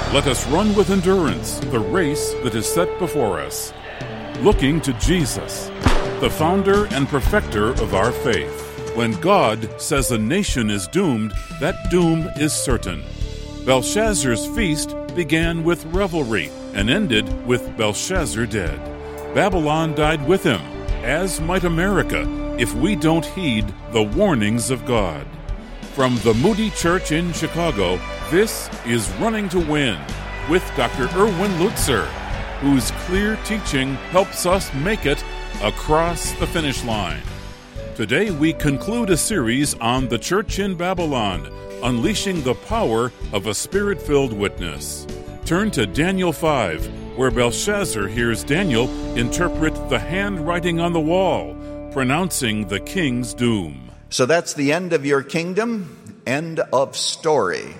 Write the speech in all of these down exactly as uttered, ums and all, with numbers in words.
Let us run with endurance the race that is set before us, looking to Jesus, the founder and perfecter of our faith. When God says a nation is doomed, that doom is certain. Belshazzar's feast began with revelry and ended with Belshazzar dead. Babylon died with him, as might America, if we don't heed the warnings of God. From the Moody Church in Chicago, this is Running to Win with Doctor Erwin Lutzer, whose clear teaching helps us make it across the finish line. Today we conclude a series on the church in Babylon, unleashing the power of a spirit-filled witness. Turn to Daniel five, where Belshazzar hears Daniel interpret the handwriting on the wall, pronouncing the king's doom. So that's the end of your kingdom, end of story.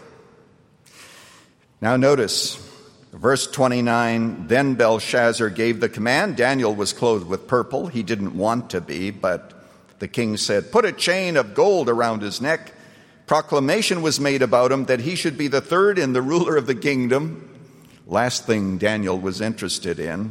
Now notice, verse twenty-nine, then Belshazzar gave the command. Daniel was clothed with purple. He didn't want to be, but the king said, put a chain of gold around his neck. Proclamation was made about him that he should be the third in the ruler of the kingdom. Last thing Daniel was interested in.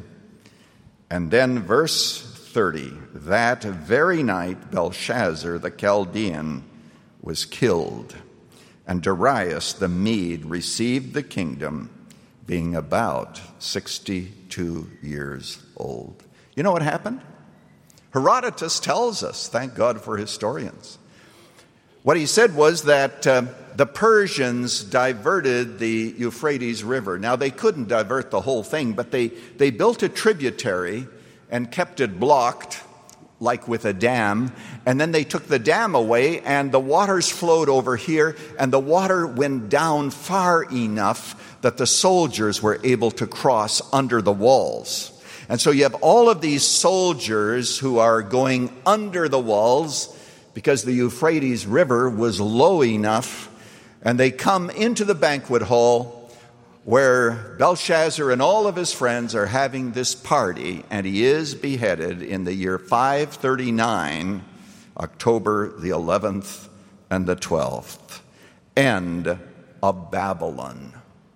And then verse thirty, that very night Belshazzar the Chaldean was killed, and Darius the Mede received the kingdom, being about sixty-two years old. You know what happened? Herodotus tells us, thank God for historians. What he said was that uh, the Persians diverted the Euphrates River. Now, they couldn't divert the whole thing, but they, they built a tributary and kept it blocked, like with a dam. And then they took the dam away, and the waters flowed over here, and the water went down far enough that the soldiers were able to cross under the walls. And so you have all of these soldiers who are going under the walls because the Euphrates River was low enough, and they come into the banquet hall where Belshazzar and all of his friends are having this party, and he is beheaded in the year five thirty-nine, October the eleventh and the twelfth. End of Babylon.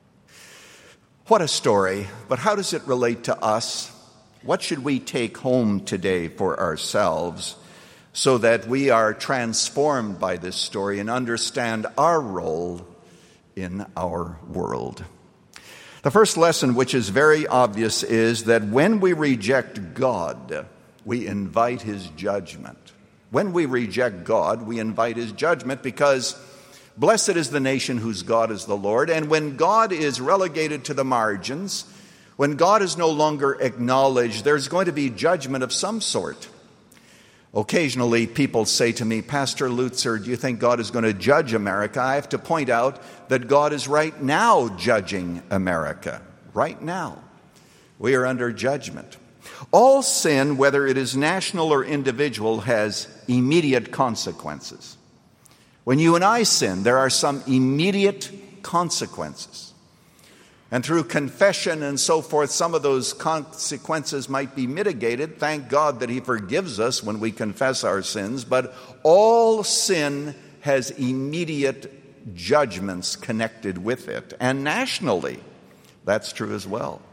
What a story, but how does it relate to us? What should we take home today for ourselves so that we are transformed by this story and understand our role in our world? The first lesson, which is very obvious, is that when we reject God, we invite his judgment. When we reject God, we invite his judgment, because blessed is the nation whose God is the Lord. And when God is relegated to the margins, when God is no longer acknowledged, there's going to be judgment of some sort. Occasionally, people say to me, Pastor Lutzer, do you think God is going to judge America? I have to point out that God is right now judging America. Right now. We are under judgment. All sin, whether it is national or individual, has immediate consequences. When you and I sin, there are some immediate consequences. And through confession and so forth, some of those consequences might be mitigated. Thank God that he forgives us when we confess our sins. But all sin has immediate judgments connected with it. And nationally, that's true as well.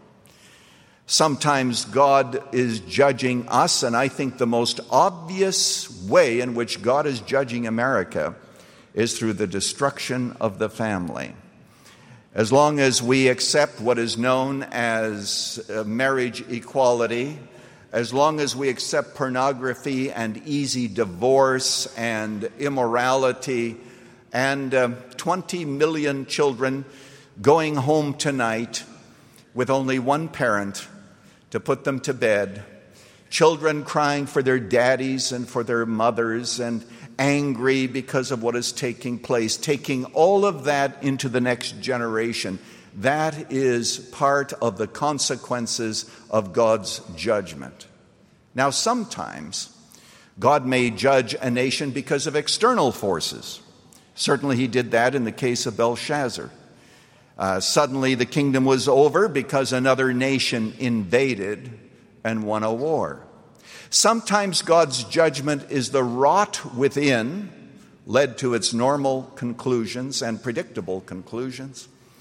Sometimes God is judging us, and I think the most obvious way in which God is judging America is through the destruction of the family. As long as we accept what is known as marriage equality, as long as we accept pornography and easy divorce and immorality, and uh, twenty million children going home tonight with only one parent to put them to bed, children crying for their daddies and for their mothers, and angry because of what is taking place, taking all of that into the next generation. That is part of the consequences of God's judgment. Now, sometimes God may judge a nation because of external forces. Certainly he did that in the case of Belshazzar. Uh, suddenly the kingdom was over because another nation invaded and won a war. Sometimes God's judgment is the rot within, led to its normal conclusions and predictable conclusions.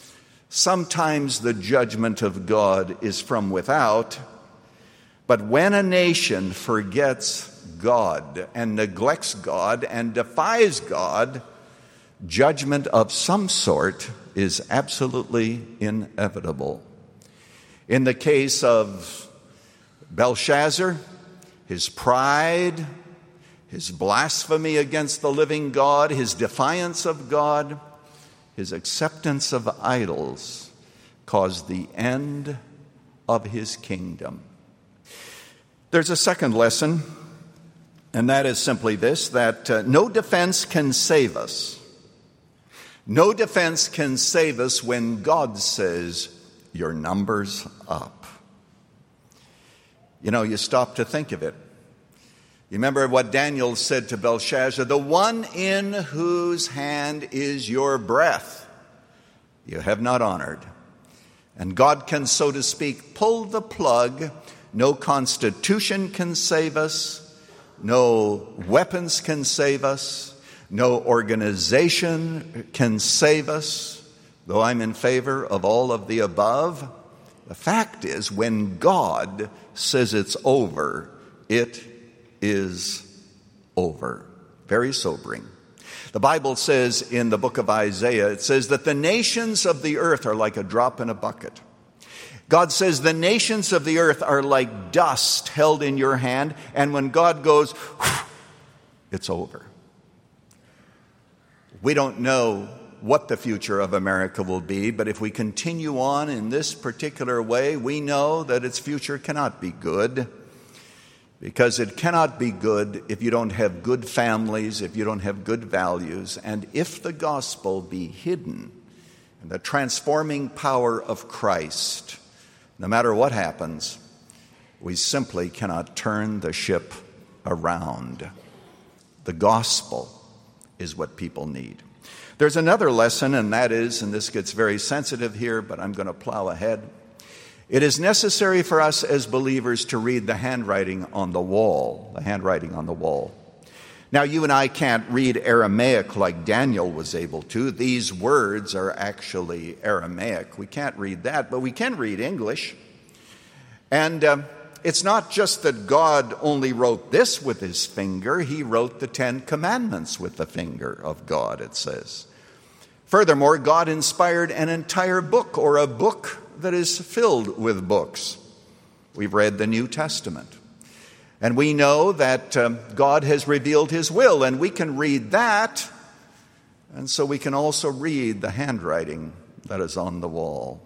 Sometimes the judgment of God is from without, but when a nation forgets God and neglects God and defies God, judgment of some sort is absolutely inevitable. In the case of Belshazzar, his pride, his blasphemy against the living God, his defiance of God, his acceptance of idols caused the end of his kingdom. There's a second lesson, and that is simply this, that uh, no defense can save us. No defense can save us when God says, your number's up. You know, you stop to think of it. You remember what Daniel said to Belshazzar, the one in whose hand is your breath, you have not honored. And God can, so to speak, pull the plug. No constitution can save us. No weapons can save us. No organization can save us. Though I'm in favor of all of the above, the fact is, when God says it's over, it is over. Very sobering. The Bible says in the book of Isaiah, it says that the nations of the earth are like a drop in a bucket. God says the nations of the earth are like dust held in your hand, and when God goes, it's over. We don't know what the future of America will be, but if we continue on in this particular way, we know that its future cannot be good. Because it cannot be good if you don't have good families, if you don't have good values. And if the gospel be hidden in the transforming power of Christ, no matter what happens, we simply cannot turn the ship around. The gospel is what people need. There's another lesson, and that is, and this gets very sensitive here, but I'm going to plow ahead. It is necessary for us as believers to read the handwriting on the wall, the handwriting on the wall. Now, you and I can't read Aramaic like Daniel was able to. These words are actually Aramaic. We can't read that, but we can read English. And uh, it's not just that God only wrote this with his finger. He wrote the Ten Commandments with the finger of God, it says. Furthermore, God inspired an entire book, or a book that is filled with books. We've read the New Testament. And we know that um, God has revealed his will, and we can read that. And so we can also read the handwriting that is on the wall.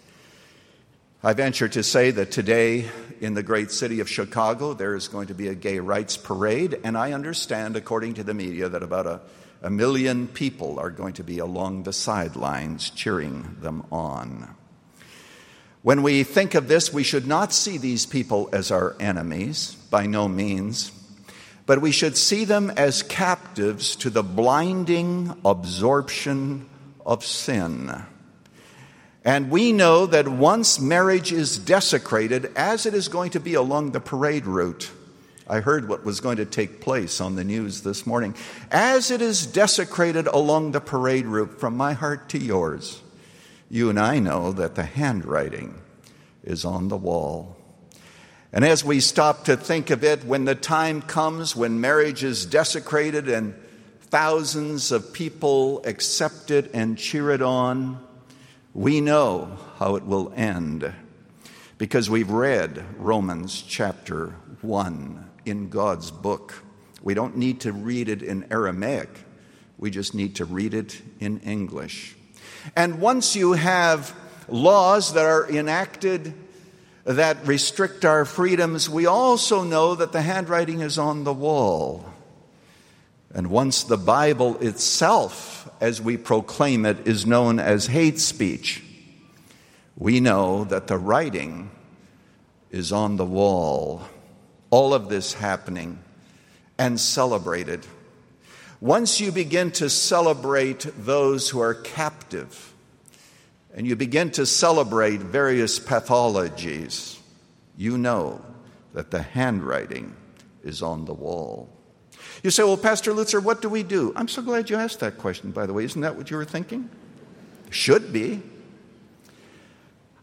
I venture to say that today in the great city of Chicago, there is going to be a gay rights parade. And I understand, according to the media, that about a, a million people are going to be along the sidelines cheering them on. When we think of this, we should not see these people as our enemies, by no means, but we should see them as captives to the blinding absorption of sin. And we know that once marriage is desecrated, as it is going to be along the parade route, I heard what was going to take place on the news this morning, as it is desecrated along the parade route from my heart to yours, you and I know that the handwriting is on the wall. And as we stop to think of it, when the time comes when marriage is desecrated and thousands of people accept it and cheer it on, we know how it will end, because we've read Romans chapter one in God's book. We don't need to read it in Aramaic. We just need to read it in English. And once you have laws that are enacted that restrict our freedoms, we also know that the handwriting is on the wall. And once the Bible itself, as we proclaim it, is known as hate speech, we know that the writing is on the wall. All of this happening and celebrated. Once you begin to celebrate those who are captive, and you begin to celebrate various pathologies, you know that the handwriting is on the wall. You say, well, Pastor Lutzer, what do we do? I'm so glad you asked that question, by the way. Isn't that what you were thinking? Should be.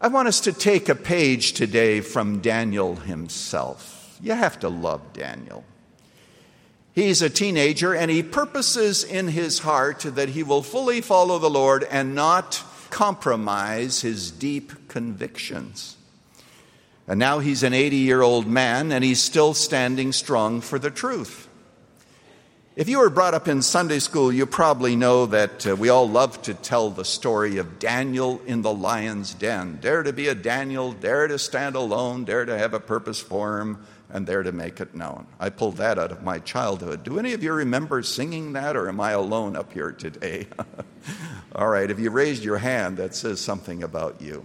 I want us to take a page today from Daniel himself. You have to love Daniel. He's a teenager, and he purposes in his heart that he will fully follow the Lord and not compromise his deep convictions. And now he's an eighty-year-old man, and he's still standing strong for the truth. If you were brought up in Sunday school, you probably know that uh, we all love to tell the story of Daniel in the lion's den. Dare to be a Daniel, dare to stand alone, dare to have a purpose for him, and dare to make it known. I pulled that out of my childhood. Do any of you remember singing that, or am I alone up here today? All right, if you raised your hand, that says something about you.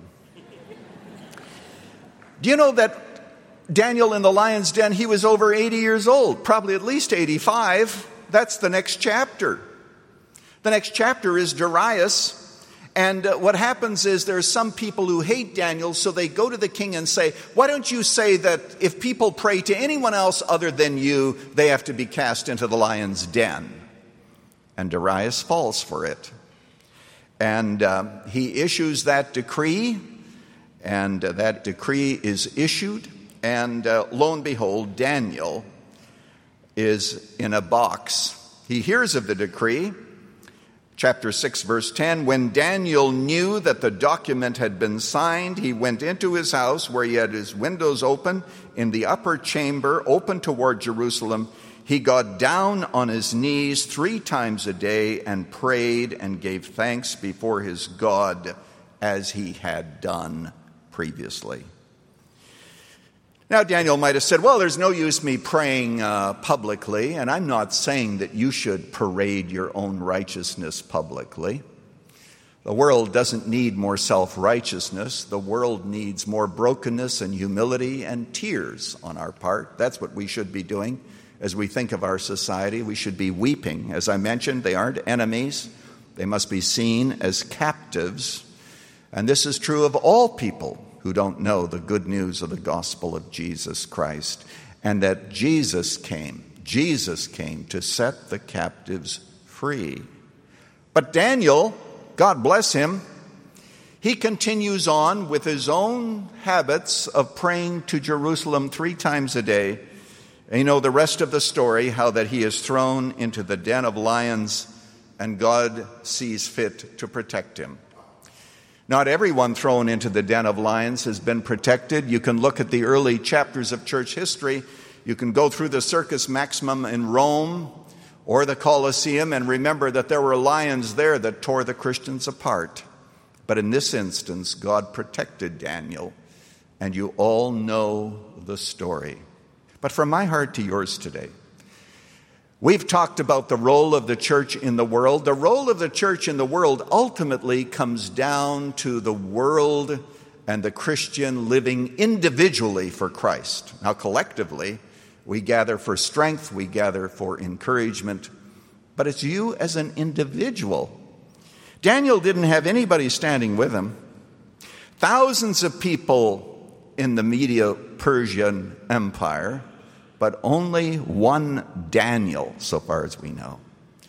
Do you know that Daniel in the lion's den, he was over eighty years old, probably at least eighty-five. That's the next chapter. The next chapter is Darius. And uh, what happens is there's some people who hate Daniel, so they go to the king and say, why don't you say that if people pray to anyone else other than you, they have to be cast into the lion's den? And Darius falls for it. And uh, he issues that decree, and uh, that decree is issued. And uh, lo and behold, Daniel is in a box. He hears of the decree. Chapter six, verse ten, when Daniel knew that the document had been signed, he went into his house where he had his windows open in the upper chamber, open toward Jerusalem. He got down on his knees three times a day and prayed and gave thanks before his God as he had done previously. Now, Daniel might have said, well, there's no use me praying uh, publicly, and I'm not saying that you should parade your own righteousness publicly. The world doesn't need more self-righteousness. The world needs more brokenness and humility and tears on our part. That's what we should be doing as we think of our society. We should be weeping. As I mentioned, they aren't enemies. They must be seen as captives. And this is true of all people who don't know the good news of the gospel of Jesus Christ, and that Jesus came, Jesus came to set the captives free. But Daniel, God bless him, he continues on with his own habits of praying to Jerusalem three times a day. And you know the rest of the story, how that he is thrown into the den of lions, and God sees fit to protect him. Not everyone thrown into the den of lions has been protected. You can look at the early chapters of church history. You can go through the Circus Maximum in Rome or the Colosseum and remember that there were lions there that tore the Christians apart. But in this instance, God protected Daniel, and you all know the story. But from my heart to yours today, we've talked about the role of the church in the world. The role of the church in the world ultimately comes down to the world and the Christian living individually for Christ. Now, collectively, we gather for strength, we gather for encouragement, but it's you as an individual. Daniel didn't have anybody standing with him. Thousands of people in the Medo-Persian Empire, but only one Daniel, so far as we know.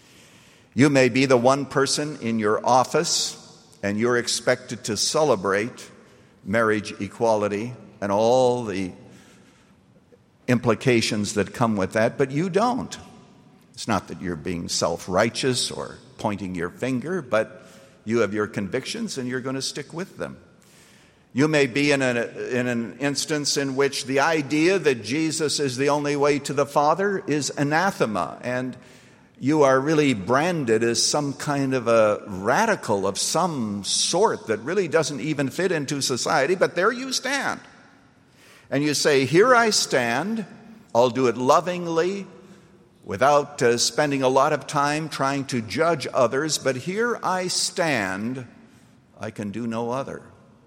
You may be the one person in your office, and you're expected to celebrate marriage equality and all the implications that come with that, but you don't. It's not that you're being self-righteous or pointing your finger, but you have your convictions and you're going to stick with them. You may be in, a, in an instance in which the idea that Jesus is the only way to the Father is anathema, and you are really branded as some kind of a radical of some sort that really doesn't even fit into society, but there you stand. And you say, here I stand, I'll do it lovingly, without uh, spending a lot of time trying to judge others, but here I stand, I can do no other.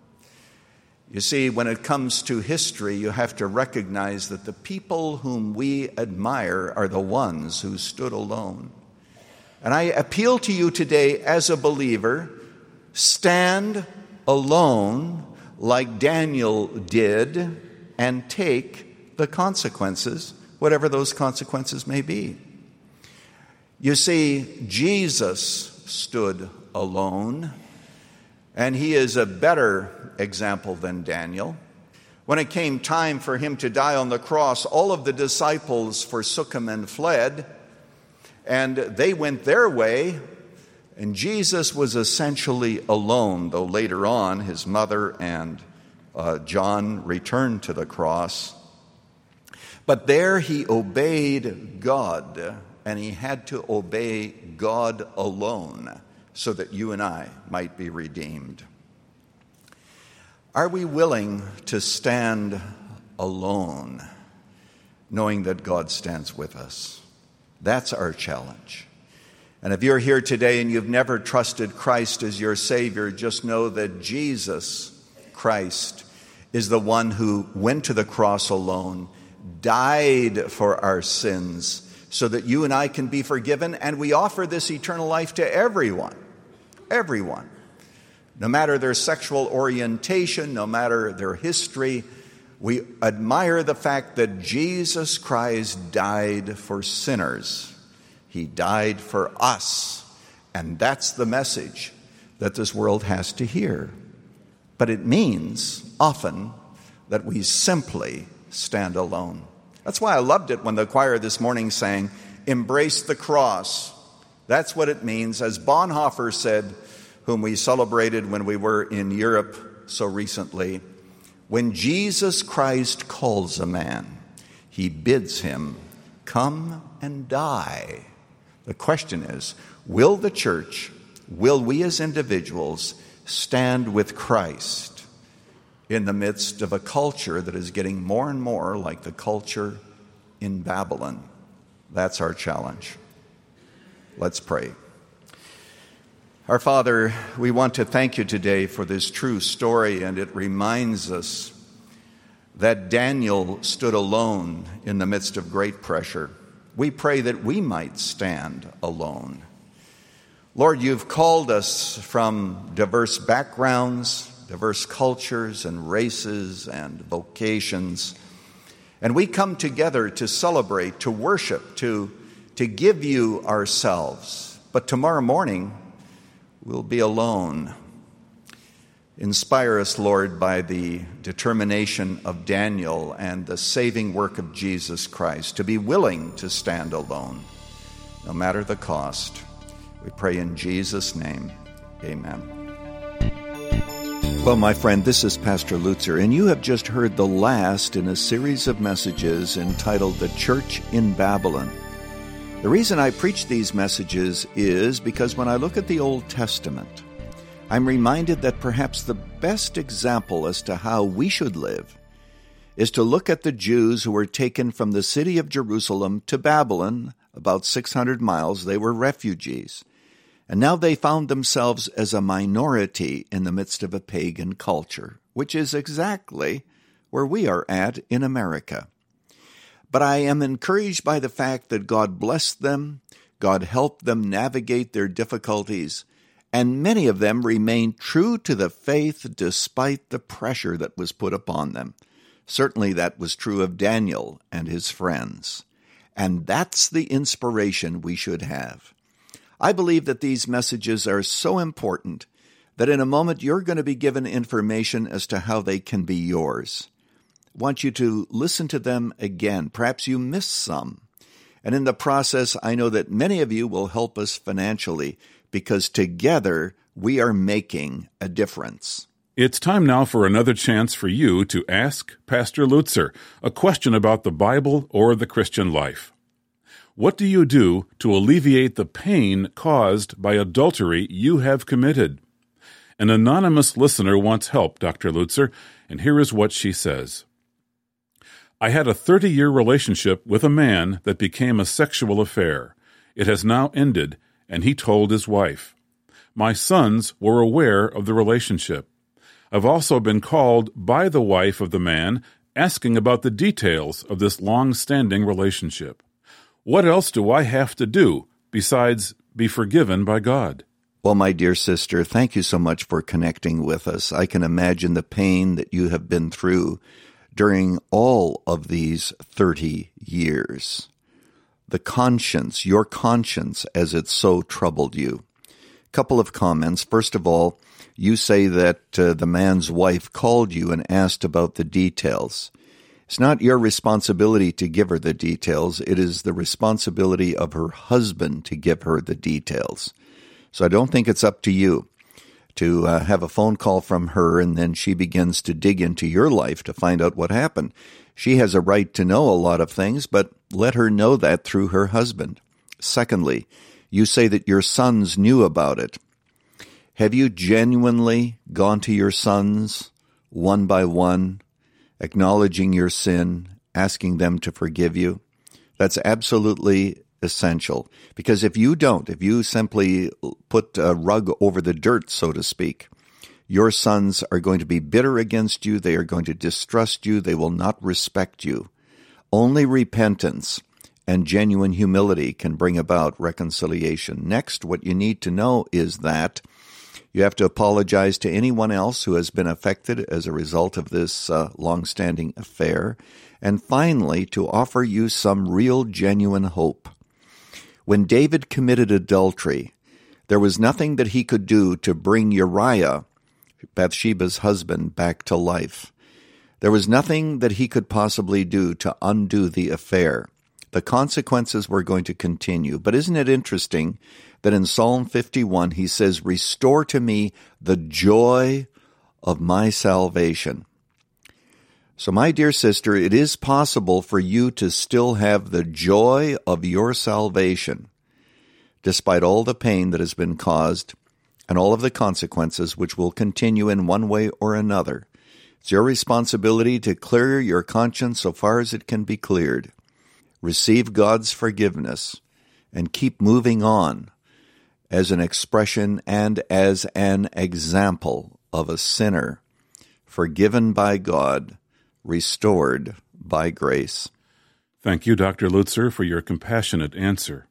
You see, when it comes to history, you have to recognize that the people whom we admire are the ones who stood alone. And I appeal to you today as a believer, stand alone like Daniel did and take the consequences, whatever those consequences may be. You see, Jesus stood alone. And he is a better example than Daniel. When it came time for him to die on the cross, all of the disciples forsook him and fled, and they went their way, and Jesus was essentially alone, though later on his mother and uh, John returned to the cross. But there he obeyed God, and he had to obey God alone so that you and I might be redeemed. Are we willing to stand alone, knowing that God stands with us? That's our challenge. And if you're here today and you've never trusted Christ as your Savior, just know that Jesus Christ is the one who went to the cross alone, died for our sins, so that you and I can be forgiven, and we offer this eternal life to everyone. Everyone. No matter their sexual orientation, no matter their history, we admire the fact that Jesus Christ died for sinners. He died for us. And that's the message that this world has to hear. But it means often that we simply stand alone. That's why I loved it when the choir this morning sang, "Embrace the cross." That's what it means. As Bonhoeffer said, whom we celebrated when we were in Europe so recently, when Jesus Christ calls a man, he bids him come and die. The question is, will the church, will we as individuals stand with Christ in the midst of a culture that is getting more and more like the culture in Babylon? That's our challenge. Let's pray. Our Father, we want to thank you today for this true story, and it reminds us that Daniel stood alone in the midst of great pressure. We pray that we might stand alone. Lord, you've called us from diverse backgrounds, diverse cultures and races and vocations, and we come together to celebrate, to worship, to, to give you ourselves. But tomorrow morning, we'll be alone. Inspire us, Lord, by the determination of Daniel and the saving work of Jesus Christ, to be willing to stand alone, no matter the cost. We pray in Jesus' name. Amen. Well, my friend, this is Pastor Lutzer, and you have just heard the last in a series of messages entitled The Church in Babylon. The reason I preach these messages is because when I look at the Old Testament, I'm reminded that perhaps the best example as to how we should live is to look at the Jews who were taken from the city of Jerusalem to Babylon, about six hundred miles. They were refugees. And now they found themselves as a minority in the midst of a pagan culture, which is exactly where we are at in America. But I am encouraged by the fact that God blessed them, God helped them navigate their difficulties, and many of them remained true to the faith despite the pressure that was put upon them. Certainly that was true of Daniel and his friends. And that's the inspiration we should have. I believe that these messages are so important that in a moment you're going to be given information as to how they can be yours. I want you to listen to them again. Perhaps you missed some. And in the process, I know that many of you will help us financially because together we are making a difference. It's time now for another chance for you to ask Pastor Lutzer a question about the Bible or the Christian life. What do you do to alleviate the pain caused by adultery you have committed? An anonymous listener wants help, Doctor Lutzer, and here is what she says. I had a thirty-year relationship with a man that became a sexual affair. It has now ended, and he told his wife. My sons were aware of the relationship. I've also been called by the wife of the man asking about the details of this long-standing relationship. What else do I have to do besides be forgiven by God? Well, my dear sister, thank you so much for connecting with us. I can imagine the pain that you have been through during all of these thirty years. The conscience, your conscience, as it so troubled you. Couple of comments. First of all, you say that uh, the man's wife called you and asked about the details. It's not your responsibility to give her the details. It is the responsibility of her husband to give her the details. So I don't think it's up to you to uh, have a phone call from her and then she begins to dig into your life to find out what happened. She has a right to know a lot of things, but let her know that through her husband. Secondly, you say that your sons knew about it. Have you genuinely gone to your sons one by one, acknowledging your sin, asking them to forgive you? That's absolutely essential. Because if you don't, if you simply put a rug over the dirt, so to speak, your sons are going to be bitter against you. They are going to distrust you. They will not respect you. Only repentance and genuine humility can bring about reconciliation. Next, what you need to know is that you have to apologize to anyone else who has been affected as a result of this uh, long-standing affair. And finally, to offer you some real, genuine hope. When David committed adultery, there was nothing that he could do to bring Uriah, Bathsheba's husband, back to life. There was nothing that he could possibly do to undo the affair. The consequences were going to continue. But isn't it interesting that in Psalm fifty-one he says, "Restore to me the joy of my salvation." So my dear sister, it is possible for you to still have the joy of your salvation, despite all the pain that has been caused and all of the consequences which will continue in one way or another. It's your responsibility to clear your conscience so far as it can be cleared. Receive God's forgiveness and keep moving on as an expression and as an example of a sinner forgiven by God, restored by grace. Thank you, Doctor Lutzer, for your compassionate answer.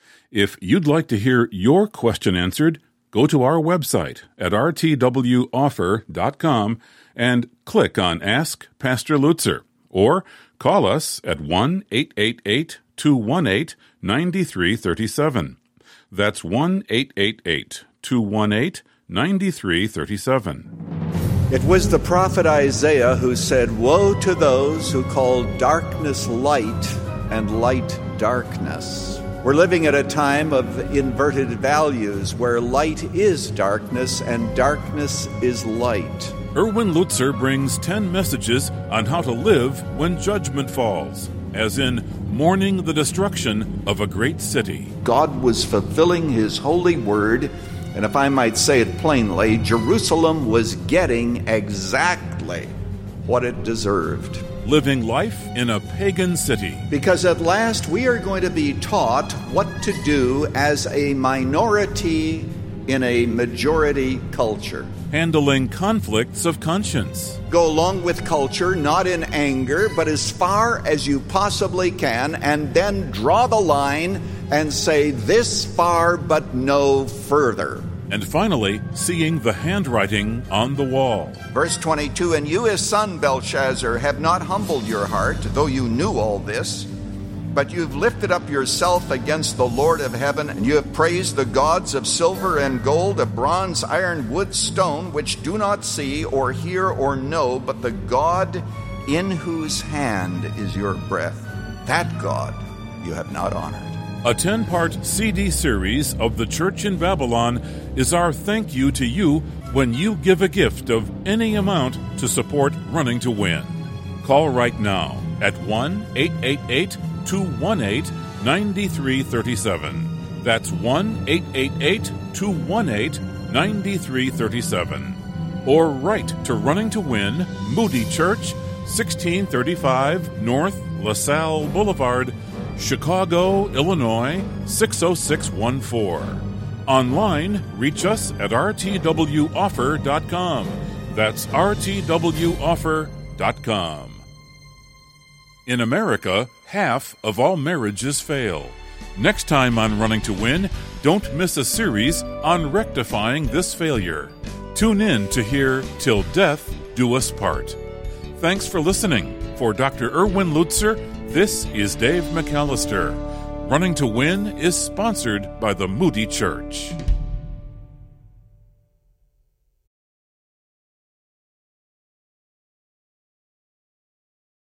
If you'd like to hear your question answered, go to our website at r t w offer dot com and click on Ask Pastor Lutzer, or call us at one eight eight eight, two one eight, nine three three seven. That's one eight eight eight, two one eight, nine three three seven. It was the prophet Isaiah who said, "Woe to those who call darkness light and light darkness." We're living at a time of inverted values where light is darkness and darkness is light. Erwin Lutzer brings ten messages on how to live when judgment falls, as in mourning the destruction of a great city. God was fulfilling his holy word, and if I might say it plainly, Jerusalem was getting exactly what it deserved. Living life in a pagan city. Because at last we are going to be taught what to do as a minority in a majority culture. Handling conflicts of conscience. Go along with culture, not in anger, but as far as you possibly can, and then draw the line and say, this far but no further. And finally, seeing the handwriting on the wall. Verse twenty-two, "And you, his son Belshazzar, have not humbled your heart, though you knew all this, but you've lifted up yourself against the Lord of heaven, and you have praised the gods of silver and gold, of bronze, iron, wood, stone, which do not see or hear or know, but the God in whose hand is your breath. That God you have not honored." A ten-part C D series of the Church in Babylon is our thank you to you when you give a gift of any amount to support Running to Win. Call right now at one eight eight eight, two one eight, nine three three seven. That's one eight eight eight, two one eight, nine three three seven. Or write to Running to Win, Moody Church, sixteen thirty-five North LaSalle Boulevard, Chicago, Illinois, six oh six one four. Online, reach us at r t w offer dot com. That's r t w offer dot com. In America, half of all marriages fail. Next time on Running to Win, don't miss a series on rectifying this failure. Tune in to hear Till Death Do Us Part. Thanks for listening. For Doctor Erwin Lutzer, this is Dave McAllister. Running to Win is sponsored by the Moody Church.